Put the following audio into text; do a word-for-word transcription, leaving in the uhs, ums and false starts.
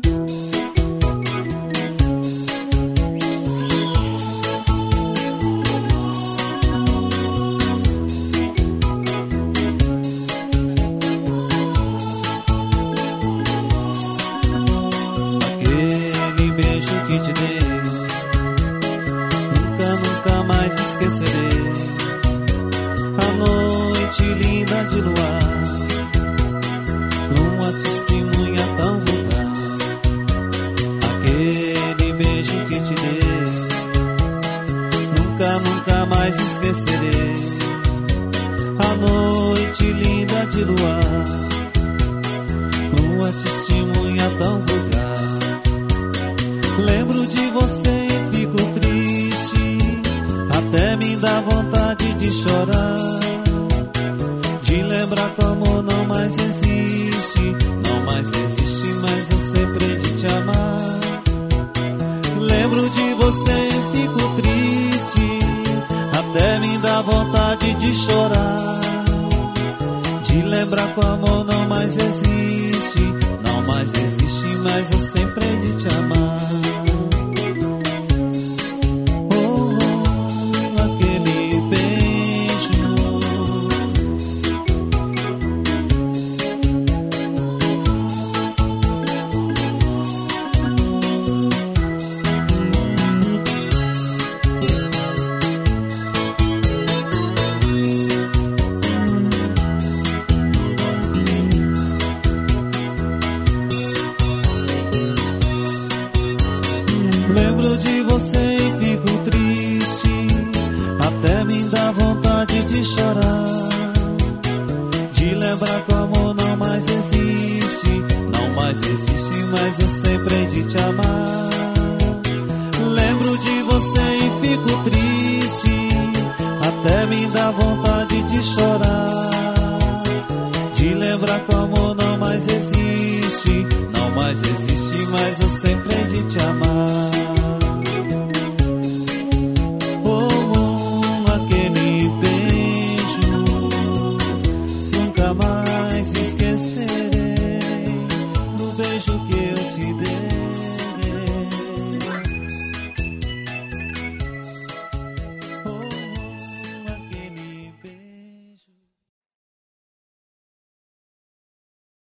Esquecerei a noite linda de luar, uma testemunha tão vulgar. Aquele beijo que te dei, nunca, nunca mais esquecerei. A noite linda de luar, uma testemunha tão vulgar. Lembro de você e fico triste, até me dá vontade de chorar, de lembrar que o amor não mais existe, não mais existe, mas eu sempre hei de te amar. Lembro de você e fico triste, até me dá vontade de chorar, de lembrar que o amor não mais existe, não mais existe, mas eu sempre hei de te amar. Lembro de você e fico triste, até me dá vontade de chorar, de lembrar que o amor não mais existe, não mais existe, mas eu sempre hei de te amar. Lembro de você e fico triste, até me dá vontade de chorar, de lembrar que o amor não mais existe, não mais existe, mas eu sempre hei de te amar.